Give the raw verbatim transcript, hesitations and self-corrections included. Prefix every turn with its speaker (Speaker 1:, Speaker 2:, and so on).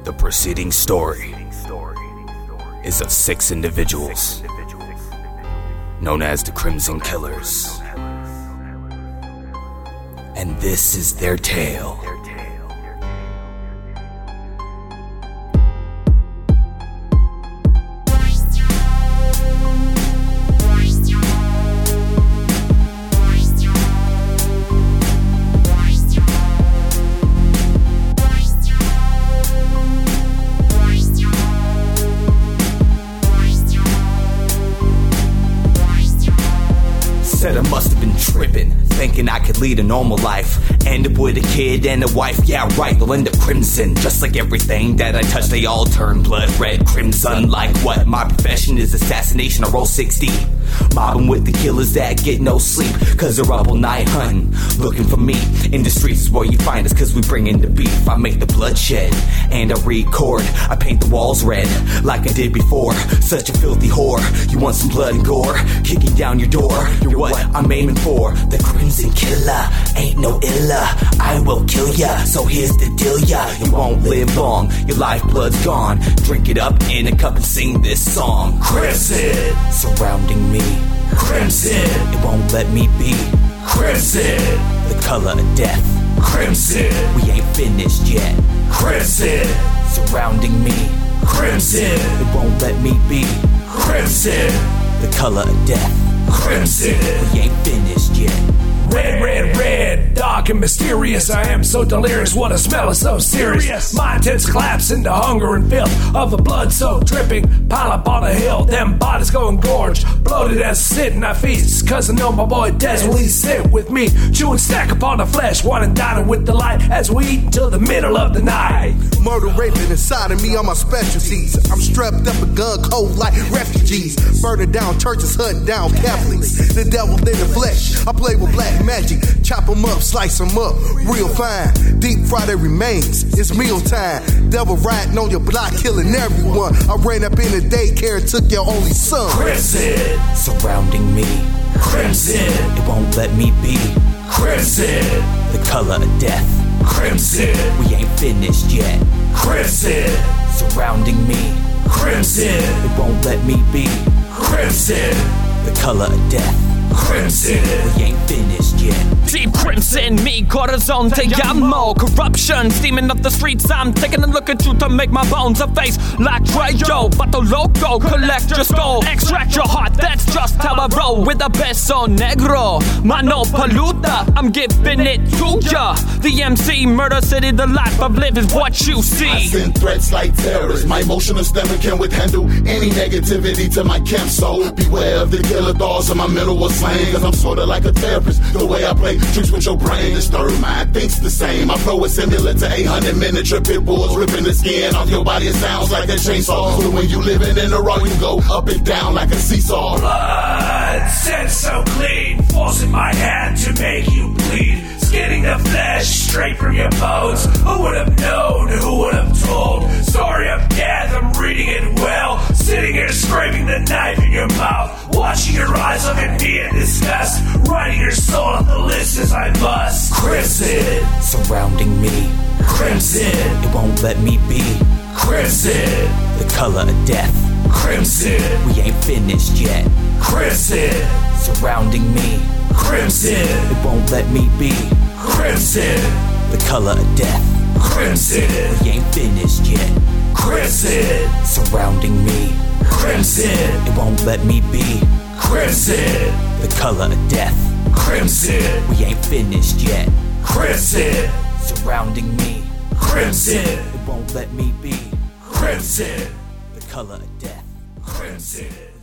Speaker 1: The preceding story is of six individuals known as the Crimson Killers, and this is their tale. Said I must have been tripping, thinking I could lead a normal life. End up with a kid and a wife, yeah right, they'll end up crimson. Just like everything that I touch, they all turn blood red crimson. Like what? My profession is assassination, I roll sixty. Mobbing with the killers that get no sleep, cause they're up all night hunting, looking for me. In the streets is where you find us, cause we bring in the beef. I make the bloodshed, and I record. I paint the walls red, like I did before. Such a filthy whore, you want some blood and gore? Kicking down your door, you're what I'm aiming for. The Crimson Killer, ain't no illa. I will kill ya, so here's the deal ya. You won't live long, your lifeblood's gone. Drink it up in a cup and sing this song. Crimson, surrounding me. Crimson, it won't let me be. Crimson, the color of death. Crimson, we ain't finished yet. Crimson, surrounding me. Crimson, it won't let me be. Crimson, the color of death. Crimson, we ain't finished yet.
Speaker 2: Red, red, red, dark and mysterious. I am so delirious, what a smell is so serious. My intents collapse into hunger and filth of a blood-soaked dripping pile up on a hill. Them bodies go engorged, bloated as sitting I feast. Cause I know my boy Des will he sit with me, chewing stack upon the flesh, wanting dining with delight as we eat until the middle of the night.
Speaker 3: Murder, raping inside of me are my specialties. I'm strapped up a gun cold like refugees, burning down churches, hunting down Catholics. The devil in the flesh, I play with black magic, chop them up, slice them up, real fine. Deep fry their remains, it's meal time. Devil riding on your block, killing everyone. I ran up in the daycare and took your only son.
Speaker 2: Crimson,
Speaker 1: surrounding me.
Speaker 2: Crimson,
Speaker 1: it won't let me be.
Speaker 2: Crimson,
Speaker 1: the color of death.
Speaker 2: Crimson,
Speaker 1: we ain't finished yet.
Speaker 2: Crimson,
Speaker 1: surrounding me.
Speaker 2: Crimson,
Speaker 1: it won't let me be.
Speaker 2: Crimson,
Speaker 1: the color of death.
Speaker 2: Crimson,
Speaker 1: we ain't finished yet.
Speaker 4: Deep crimson, me, corazon, te llamo. Corruption, steaming up the streets. I'm taking a look at you to make my bones a face like Trejo. Vato loco, collect your skull, extract your heart, that's just how I roll. With a peso negro, mano paluta, I'm giving it to ya. The M C, Murder City, the life I've lived is what you see.
Speaker 5: I send threats like terrorists. My emotional stomach can withhandle any negativity to my camp. So beware of the killer thoughts of my mental was slang. Cause I'm sorta like a therapist. The way I play tricks with your brain, disturb mind thinks the same. My flow is similar to eight hundred miniature pit bulls, ripping the skin off your body. It sounds like a chainsaw. So when you living in the raw, you go up and down like a seesaw.
Speaker 2: Blood set so clean, forcing my hand to make you bleed. Skinning the flesh straight from your bones. Who would have known? Who would have told? Story of death, I'm reading it well. Sitting here scraping the knife in your mouth, watching your eyes look at me in disgust, writing your soul off the list as I must. Crimson,
Speaker 1: surrounding me.
Speaker 2: Crimson,
Speaker 1: it won't let me be.
Speaker 2: Crimson,
Speaker 1: the color of death.
Speaker 2: Crimson,
Speaker 1: we ain't finished yet.
Speaker 2: Crimson,
Speaker 1: surrounding me.
Speaker 2: Crimson,
Speaker 1: it won't let me be.
Speaker 2: Crimson,
Speaker 1: the color of death.
Speaker 2: Crimson,
Speaker 1: we ain't finished yet.
Speaker 2: Crimson,
Speaker 1: surrounding me.
Speaker 2: Crimson,
Speaker 1: it won't let me be.
Speaker 2: Crimson,
Speaker 1: the color of death.
Speaker 2: Crimson,
Speaker 1: we ain't finished yet.
Speaker 2: Crimson,
Speaker 1: surrounding me.
Speaker 2: Crimson,
Speaker 1: it won't let me be.
Speaker 2: Crimson,
Speaker 1: the color of death.
Speaker 2: Crimson.